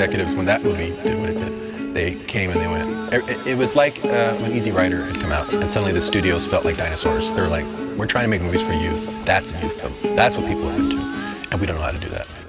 executives, when that movie did what it did, they came and they went. It was like when Easy Rider had come out, and suddenly the studios felt like dinosaurs. They were like, we're trying to make movies for youth. That's a youth film. That's what people are into, and we don't know how to do that.